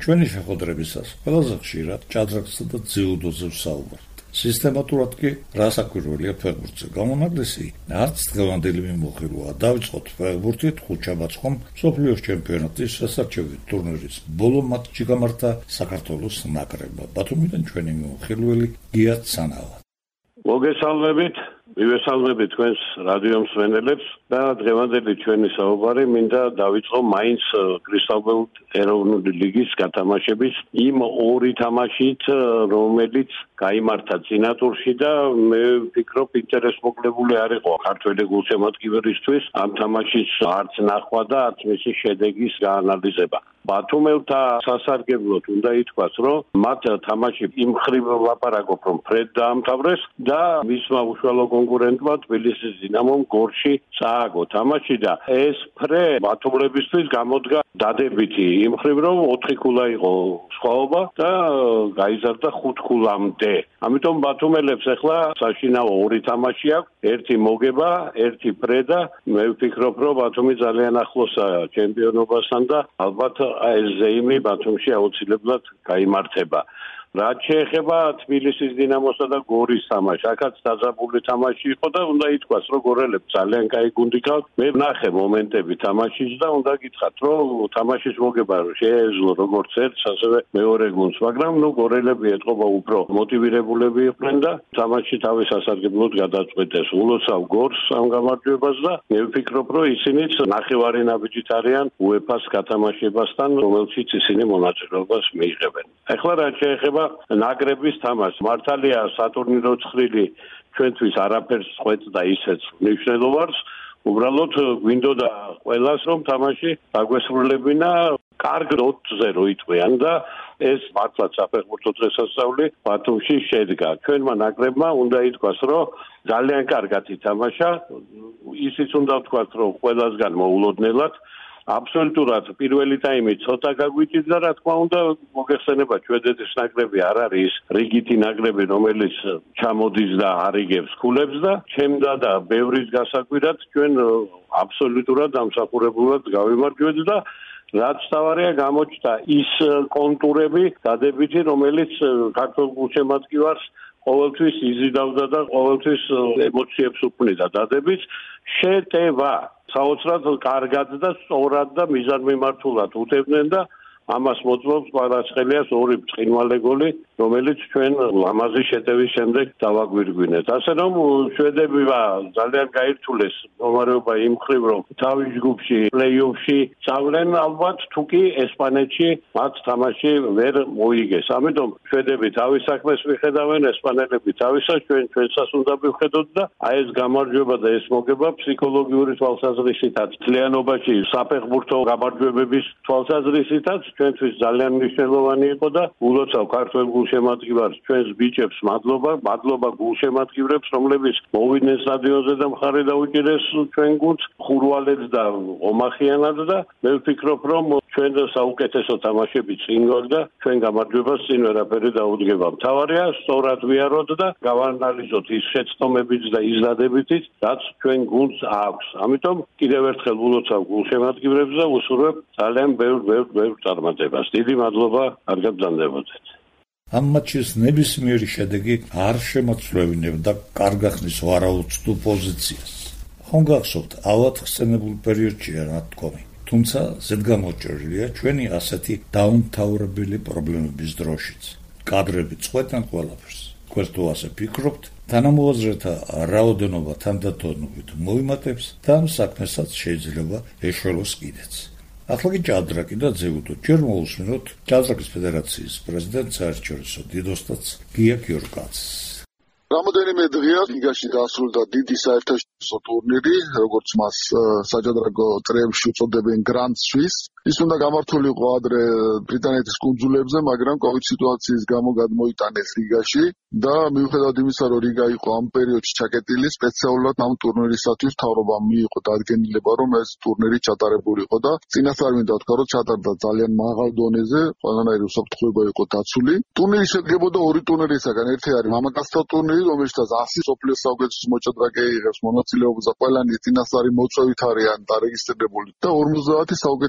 ჩვენი შეხვედრებისას ყველაზე ხშირად ჭადრაკსა და ძიუდოზე ვსაუბრობთ. სისტემატურად კი რასაკვირველია ფეხბურთზე გამონაკლისი არც დღევანდელი მიმოხილვაა. დავიწყოთ ფეხბურთით. ხუთშაბათს მსოფლიოს ჩემპიონატის სასარჩევი ტურნირის ბოლო მატჩი გამართა საქართველოს ნაკრებმა. ბათუმიდან ჩვენი მიმოხილველი გია ცანავა. მოგესალმებით, მივესალმებით თქვენს რადიო მსმენელებს და დღევანდელი ჩვენი საუბარი მინდა დავიწყო მაინც კრისტალბეულ ეროვნული ლიგის გათამაშების იმ ორი თამაშით, რომელიც გაიმართა წინა ტურში და მე ვფიქრობ ინტერესმოკლებული არ იყო ქართველი გულშემატკივრისთვის ამ თამაშის არც ნახვა და არც მისი შედეგის გაანალიზება. ბათუმელთა სასარგებლოდ უნდა ითქვას, რომ მათ თამაში იმ ხრივ ვლაპარაკობ, რომ ფრედ დაამთავრეს და მისმა უშუალო კონკურენტმა თბილისის დინამომ გორში წააგო თამაში და ეს ფრე ბათუმელებისთვის გამოდგა დადებითი იმ ხრივ, რომ 4 ქულა იყო სხვაობა და გაიზარდა 5 ქულამდე. ამიტომ ბათუმელებს ახლა საშინაო ორი თამაში აქვს, ერთი მოგება, ერთი ფრე და მე ვფიქრობ, რომ ბათუმი ძალიან ახლოსაა ჩემპიონობასთან და ალბათ ეს ზეიმი ბათუმში აუცილებლად გაიმართება. რაც შეეხება თბილისის დინამოსა და გორის თამაშს, აქაც დაძაბული თამაში იყო და უნდა ითქვას, რომ გორელებს ძალიან კაი გუნდი გაქვთ. მე ვნახე მომენტები თამაშის და უნდა გითხრათ, რომ თამაშის მოგება შეეძლო როგორც ერთს, ასევე მეორე გუნდს, მაგრამ გორელები ეთყობა უფრო მოტივირებულები იყვნენ და თამაში თავის სასარგებლოდ გადაწყვეტეს. ულოცავ გორს ამ გამარჯვებას და მე ვფიქრობ, რომ ისინიც ნახევარი ნაბიჯით არიან UEFA-ს გათამაშებასთან, რომელშიც ისინი მონაწილეობას მიიღებენ. ახლა რაც შეეხება ნაკრების თამაშს, მართალია სატურნირო ცხრილი ჩვენთვის არაფერს წყვეტს და ისეც მნიშვნელოვანს. უბრალოდ გვინდოდა ყველას, რომ თამაში დაგვესრულებინა კარგ ნოტზე რო იტყვიან და ეს მართლაც საფეხბურთო დღესასწაული ბათუმში შედგა. ჩვენმა ნაკრებმა უნდა ითქვას, რომ ძალიან კარგად ითამაშა. ისიც უნდა ვთქვათ, რომ ყველასგან მოულოდნელად აბსოლუტურად პირველი ტაიმი ცოტა გაგვიჭირდა, რა თქმა უნდა, მოგეხსენება შვედეთის ნაკრები არ არის რიგითი ნაკრები, რომელიც ჩამოდის და არიგებს ქულებს და ჩემდა და ბევრის გასაკვირად ჩვენ აბსოლუტურად დამსახურებულად გავიმარჯვეთ და რაც თავარია გამოჩნდა ის კონტურები დადებითი, რომელიც ქართულ გულშემატკივარს ყოველთვის იზიდავდა და ყოველთვის ემოციებს უქმნიდა დადებითს. შეტევა საოცრად კარგად და სწორად და მიზანმიმართულად უტევდნენ და ამას მოწმობს კვარაცხელიას ორი ბრწყინვალე გოლი, რომელიც ჩვენ ლამაზი შეტევის შემდეგ დავაგვირგვინეთ. ასე რომ შვედები ძალიან გაირთულეს მდგომარეობა იმ ხრივ, რომ თავის ჯგუფში პლეი-ოფში წავლენ ალბათ, თუკი ესპანეთში მათ თამაში ვერ მოიგეს. ამიტომ შვედები თავის საქმეს მიხედავენ, ესპანელები თავისას, ჩვენსაც უნდა მივხედოთ და აი ეს გამარჯვება და ეს მოგება ფსიქოლოგიური თვალსაზრისითაც, მთლიანობაში საფეხბურთო გამარჯვებების თვალსაზრისითაც ჩვენთვის ძალიან მნიშვნელოვანი იყო და ულოცავ ქართველ გულშემატკივარს, ჩვენს ბიჭებს მადლობა გულშემატკივრებს, რომლებიც მოვიდნენ სტადიონზე და მხარი დაუჭირეს ჩვენ გუნდს ხურვალებს და ომახიანად და მე ვფიქრობ, რომ ჩვენ საუკეთესო თამაშები წინ გვაქვს და ჩვენ გამარჯვებას წინ ვერაფერი დაუდგება. მთავარია სწორად ვიაროთ და გავანალიზოთ ის შეცდომებიც და ის დადებითიც, რაც ჩვენ გუნდს აქვს. ამიტომ კიდევ ერთხელ ულოცავ გულშემატკივრებს და ვუსურვებ ძალიან ბევრ წარმატებას. დიდი მადლობა, არ გაბრძანდებოდეთ. ამ მატჩის ნებისმიერი შედეგი არ შემოწმევინებდა კარგახნის ვარაუცდელ პოზიციას. ხომ გახსოვთ, ალბათ ხსენებულ პერიოდშია რა თქმა. თუმცა ზედგამოჭრილია ჩვენი ასეთი დაუმთავრებელი პრობლემების დროშიც. კადრები წყვეტენ ყველაფერს. თქვენ თუ ასე ფიქრობთ, თანამოაზრეთა რაოდენობა თანდათანობით მოიმატებს და ამ საქმესაც შეიძლება ეშველოს კიდეც. ახლა კი ჭადრაკი და ძიუდო. ჯერ მოусმინოთ ჭადრაკის ფედერაციის პრეზიდენტ საერთაშორისო დიდოსტატს გია გიორგაძეს. რამოდენიმე დღეა ლიგაში დასრულდა დიდი საერთაშორისო ტურნირი, როგორც მას საჭადრაკო წრეებში უწოდებენ Grand Swiss. ის უნდა გამართულიყო ადრე ბრიტანეთის კუნძულებზე, მაგრამ COVID სიტუაციის გამო გადმოიტანეს რიგაში და მიუხედავად იმისა, რომ რიგა იყო ამ პერიოდში ჩაკეტილი, სპეციალურად ამ ტურნირისათვის მთავრობამ მიიღო დადგენილება, რომ ეს ტურნირი ჩატარებულიყო და წინასწარ მინდა ვთქვა, რომ ჩატარდა ძალიან მაღალ დონეზე, ყველანაირი უსაფრთხოება იყო დაცული. ტურნირი შედგებოდა ორი ტურნირისაგან, ერთი არის მამაკაცთა ტურნირი, რომელშიც 100 სოფლიოს საუკეთესო მოჭადრაკე იღებს მონაწილეობას და ყველანი წინასწარი მოწვევით არიან დარეგისტრირებული და 50 საუკეთესო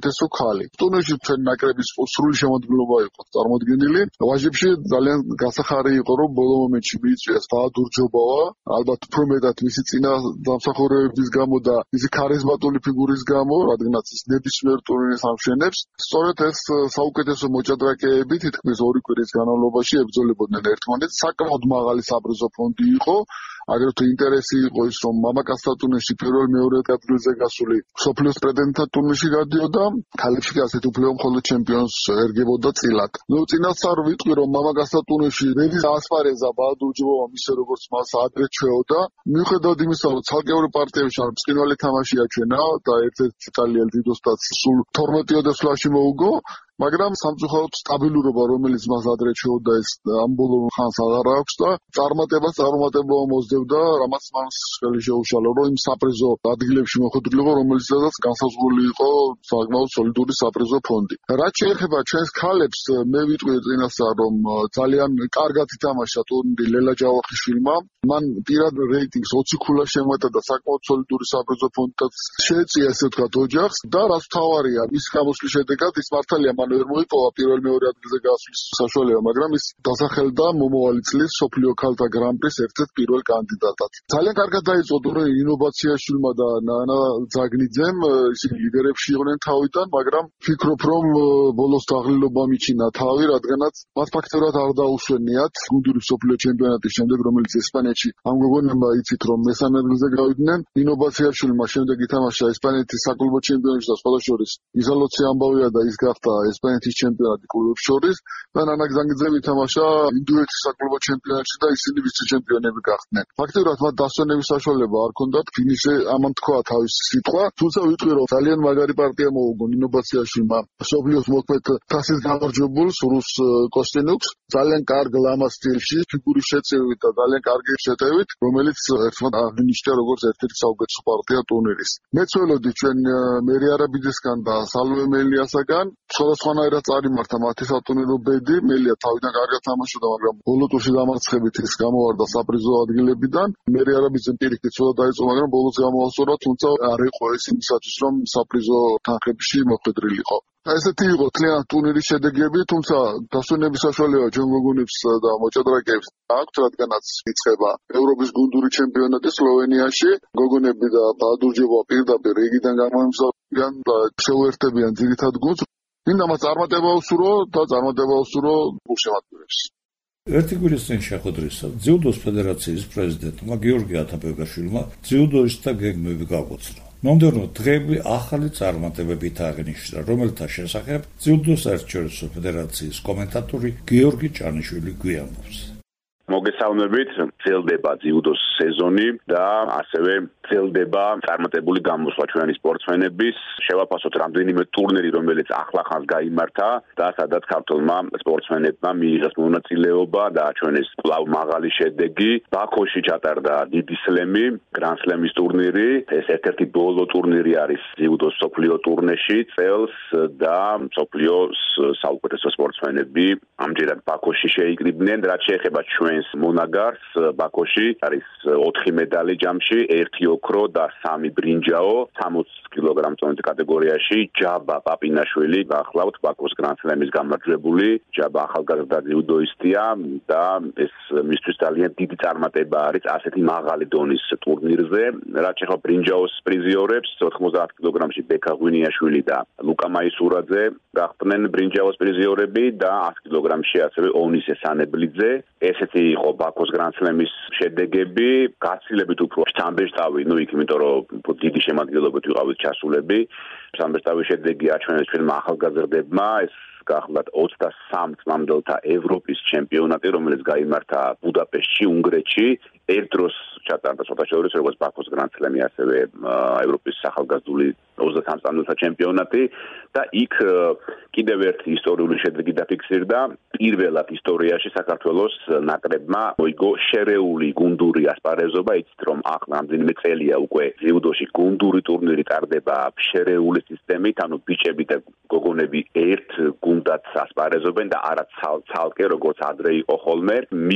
ხალი. ტურნირში ჩვენ ნაკრების სრული შემოდგენილობა იყო წარმოდგენილი. ვაჟებში ძალიან გასახარი იყო, რომ ბოლო მომენტში მიიწვიეს ბაადურ ჯობავა, ალბათ უფრო მეტად მისი წინა დამსახურებების გამო და მისი ქარიზმატული ფიგურის გამო, რადგანაც ის ნებისმიერ ტურნირს ამშვენებს. სწორედ ეს საუკეთესო მოჭადრაკეები თითქმის 2 კვირის განმავლობაში ებრძოლებოდნენ ერთმანეთს. საკმაოდ მაღალი საპრიზო ფონდი იყო. აგრეთვე ინტერესი იყო ის, რომ მამაკაცთა ტურნირში პირველ-მეორე ადგილზე გასული მსოფლიოს პრეტენდენტთა ტურნირში გადიოდა, ქალებში კი ასეთ უფლება მხოლოდ ჩემპიონს ერგებოდა წილად. წინასწარ ვიტყვი, რომ მამაკაცთა ტურნირში რედის ასპარეზა ბაადურ ჯობავამ ისე როგორც მას ადრე ჩვეოდა. მიუხედავად იმისა, რომ ცალკეული პარტიებში ბრწყინვალე თამაში აჩვენა და ერთ-ერთ იტალიელ დიდოსტაც სულ 12 დასვლაში მოუგო, მაგრამ სამწუხაროდ სტაბილურობა, რომელიც მას ადრე ჩვეოდა, ეს ამ ბოლო ხანს აღარ აქვს და წარმატება მოსდევდა, რამაც მას ხელი შეუშალა, რომ იმ საპრიზო ადგილებში მოხვედრილიყო, რომელიცაც განსაზღვრული იყო საკმაოდ სოლიდური საპრიზო ფონდი. რაც შეეხება ჩვენს ქალებს, მე ვიტყვი წინასწარ, რომ ძალიან კარგად ითამაშა ტურნირი ლელა ჯავახიშვილმა. მან პირად რეიტინგს 20 ქულა შემატა და საკმაოდ სოლიდური საპრიზო ფონდით შეეწია, ესე ვთქვათ, ოჯახს და რაც მთავარია, ის გამოსვლის შედეგად ის მართალია მან ვერ მოიპოვა პირველ-მეორე ადგილზე გასვლის საშუალება, მაგრამ ის დასახელდა მომავალი წლის მსოფლიო ქალთა გრან-პრის ერთ-ერთ პირველ კანდიდატად. ძალიან კარგად დაიწყო ტურნირი ინოვაციაშვილმა და ნანა ძაგნიძემ, ისინი ლიდერებში იყვნენ თავიდან, მაგრამ ფიქრობ, რომ ბოლოს დაღლილობა მიჩინა თავი, რადგანაც მათ ფაქტობრივად არ დაუსვენიათ გუნდური მსოფლიო ჩემპიონატის შემდეგ, რომელიც ესპანეთში ამ გოგონებმა იცით, რომ მესამე ადგილზე გავიდნენ. ინოვაციაშვილმა შემდეგ ითამაშა ესპანეთის საკლუბო ჩემპიონატში და სხვათა შორის იზოლოცი ამბავია და ის გახდა ესპანეთის ჩემპიონატი კლუბებს შორის და ნანა ძაგნიძემ ითამაშა ინდოეთის საკლუბო ჩემპიონატში და ისინი ვიცე-ჩემპიონები გახდნენ. ფაქტობრივად მათ დასვენების საშუალება არ ჰქონდათ, ფინიშზე ამან თქვა თავისი სიტყვა, თუმცა ვიტყვი, რომ ძალიან მაგარი პარტია მოუგო ინოვაციაშვილმა მსოფლიოს მოქმედ თასის გამარჯვებულს რუს კოსტინუკს, ძალიან კარგ ლამაზ სტილში, ფიგურის შეწევით და ძალიან კარგი შეტევით, რომელიც ერთმანეთს აღინიშნა როგორც ერთ-ერთი საუკეთესო პარტია ტურნირის. მეც ველოდი ჩვენ მერი არაბიძესგან და სალვე მელიასაგან სხვადასხვანაირად წარიმართა მათი სატურნირო ბედი. მელია თავიდან კარგად თამაშობდა, მაგრამ ბოლო ტურში დამარცხებით ის გამოვარდა საპრიზო ადგილებიდან. მერი არაბიძემ პირიქით ცოტა დაიწყო, მაგრამ ბოლოს გამოასწორა, თუმცა არ იყო ეს იმისათვის, რომ საპრიზო თანხებში მოხვედრილიყო. ესეთი იყო თლიანად ტურნირის შედეგები, თუმცა დასვენების საშუალება ჩვენ გოგონებს და მოჭადრაკეებს აქვთ, რადგანაც იწყება ევროპის გუნდური ჩემპიონატი სლოვენიაში. გოგონები და ბაადურ ჯობავა პირდაპირ რიგიდან გამოემგზავრებიან და შეუერთებიან ძირითად გუნდს. მინდა მას წარმატება უსურვო და წარმატება უსურვო გულშემატკივრებს. ერთი კვირის წინ შეხვედრისა ძიუდოს ფედერაციის პრეზიდენტმა გიორგი ათაბეგაშვილმა ძიუდოისტთა გეგმები გაგვაცნო. მომდევნო დღეები ახალი წარმატებებით აღნიშნა, რომელთა შესახებ ძიუდოს საერთაშორისო ფედერაციის კომენტატორი გიორგი ჭანიშვილი გვიამბობს. მოგესალმებით, წელდება ძიუდოს სეზონი და ასევე წელდება წარმატებული გამოსვლა ჩვენი სპორტსმენების. შევაფასოთ რამდენიმე ტურნირი, რომელიც ახლახანს გაიმართა და სადაც ქართველმა სპორტსმენებმა მიიღეს მონაწილეობა და აჩვენეს კვლავ მაღალი შედეგი. ბაქოში ჩატარდა დიდი სლემი, გრან სლემის ტურნირი. ეს ერთ-ერთი ბოლო ტურნირი არის ძიუდოს მსოფლიო ტურნეში წელს და მსოფლიოს საუკეთესო სპორტსმენები ამჯერად ბაქოში შეიკრიბნენ. რაც შეეხება ჩვენს მონაგარს, ბაქოში არის 4 медали ჯამში, 1 ოქრო და 3 ბრინჯაო, 60 კილოგრამ-წონით კატეგორიაში. ჯაბა პაპინაშვილი გახლავთ ბაქოს გრან-სლემის გამარჯვებული. ჯაბა ახალგაზრდა ძიუდოისტია და ეს მისთვის ძალიან დიდი წარმატება არის ასეთი მაღალი დონის ტურნირზე. რაც შეეხება ბრინჯაოს პრიზიორებს, 90 კილოგრამში ბექა ღვინიაშვილი და ლუკა მაისურაძე გახდნენ ბრინჯაოს პრიზიორები და 100 კილოგრამში ასევე ონისე სანებლიძე. ესეთი იყო ბაქოს გრან-სლემის შედეგები. გაცილებით უფრო შთამბეჭდავი, იქ იმიტომ რომ დიდი შემადგენლობით ვიყავით ჩასულები. შთამბეჭდავი შედეგი აჩვენეს ჩვენმა ახალგაზრდებმა. ეს გახლავთ 23 წლამდელთა ევროპის ჩემპიონატი, რომელიც გაიმართა ბუდაპეშტში, უნგრეთში. ერთ დროს ჩატარდა სხვათა შორის როგორც ბაქოს გრან-სლემი, ასევე ევროპის ახალგაზრდული 23 წლამდელთა ჩემპიონატი და იქ კიდევ ერთი ისტორიული შედეგი დაფიქსირდა. პირველად ისტორიაში საქართველოს ნაკრებმა მოიგო შერეული გუნდური ასპარეზობა. იცით რომ ახლა რამდენიმე წელია უკვე ძიუდოში გუნდური ტურნირი ტარდება შერეული სისტემით, ანუ ბიჭები და გოგონები ერთ გუნდად ასპარეზობენ და არა ცალკე როგორც ადრე იყო ხოლმე. Mixed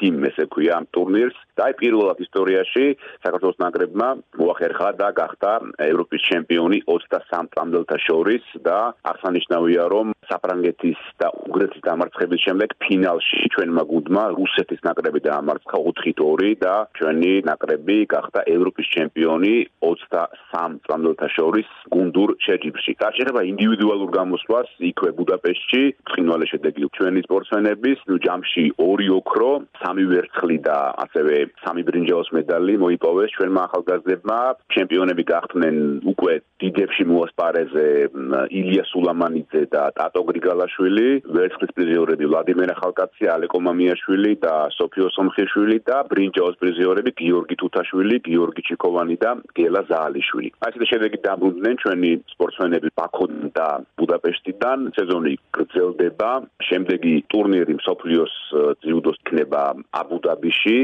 team ესე ქვია ამ ტურნირს და აი პირველად ისტორიაში საქართველოს ნაკრებმა მოახერხა და გახდა ევროპის ჩემპიონი 23 წამდელთა შორის და აღსანიშნავია რომ საფრანგეთის და უნგრეთის დამარცხების შემდეგ ფინალში ჩვენმა გუნდმა რუსეთის ნაკრები დაამარცხა 4-2 და ჩვენი ნაკრები გახდა ევროპის ჩემპიონი 23 წამდელთა შორის გუნდურ შეჯიბრში. რაც შეეხება ინდივიდუალურ გამოსვლას იქვე ბუდაპეშტში ბრწყინვალე შედეგი ჩვენი სპორტსმენების ჯამში 2 ოქრო 3 ვერცხლი და ასევე 3 ბრინჯაოს медали მოიპოვეს ჩვენმა ახალგაზრდებმა. ჩემპიონები გახდნენ უკვე დიდებში მოასპარეზე ილია სულამანიძე და ტატო გრიგალაშვილი, ვერცხლის პრიზიორები ვლადიმერ ახალკაცი, ალეკო მამიაშვილი და სოფიო სომხიშვილი და ბრინჯაოს პრიზიორები გიორგი თუთაშვილი, გიორგი ჩიკოვანი და გელა ზაალიშვილი. ასეთი შედეგი დაბრუნდნენ ჩვენი სპორტსმენები ბაქოდან და ბუდაპეშტიდან. სეზონი გრძელდება. შემდეგი ტურნირი მსოფლიოს ძიუდოს იქნება აბუ-დაბიში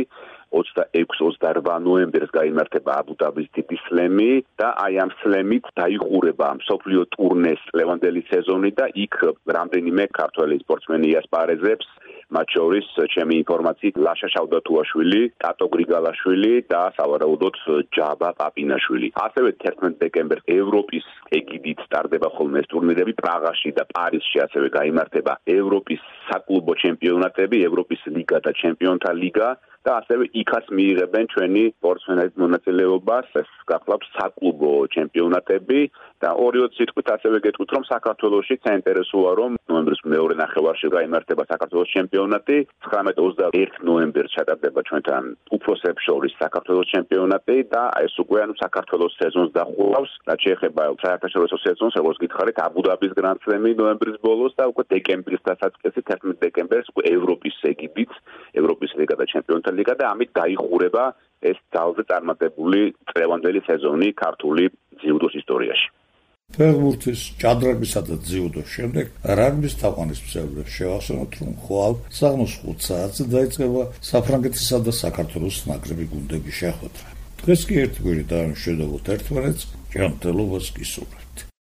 26-28 ნოემბერს გაიმართება აბუ-დაბის დიდი სლემი და აი ამ სლემით დაიხურება მსოფლიო ტურნეს ლევანდელი სეზონი და იქ რამდენიმე ქართველი სპორტსმენი იასპარეზებს მათ შორის ჩემი ინფორმაციით ლაშა შავდათუაშვილი, ტატო გრიგალაშვილი და სავარაუდოდ ჯაბა პაპინაშვილი. ასევე 11 დეკემბერს ევროპის ეგიდით სტარდება ხოლმე ეს ტურნირები პრაღაში და პარიზში ასევე გაიმართება ევროპის საკლუბო ჩემპიონატები, ევროპის ლიგა და ჩემპიონთა ლიგა და ასევე იქაც მიიღებენ ჩვენი სპორტსმენების მონაწილეობას, ეს გახლავთ საკლუბო ჩემპიონატები და 2 სიტყვით ასევე გეტყვით რომ საქართველოში საინტერესოა რომ ნოემბრის მეორე ნახევარში გაიმართება საქართველოს ჩემპიონატი, 19-21 ნოემბერს ჩატარდება ჩვენთან უფროსებს შორის საქართველოს ჩემპიონატი და ეს უკვე საქართველოს სეზონს დახურავს, რაც შეეხება საერთაშორისო სეზონს, როგორც გითხარით, აბუ-დაბის გრანდსლემი ნოემბრის ბოლოს და უკვე დეკემბრის დასაწყისში 11 დეკემბერს უკვე ევროპის ეგიდით, ევროპის ლიგა და ჩემპიონთა ლიგა და ამით დაიხურება ეს ძალზე წარმატებული წლევანდელი სეზონი ქართული ძიუდოს ისტორიაში. ფეხბურთის, ჭადრაკისა და ძიუდოს შემდეგ რაგბის თაყვანისმცემლებს შევახსენოთ, რომ ხვალ საღამოს 5 საათზე დაიწყება საფრანგეთისა და საქართველოს ნაკრები გუნდების შეხვედრა. დღეს კი ერთი კვირი დავიმშვიდობოთ ერთმანეთს, ჯანმრთელობას გისურვებთ.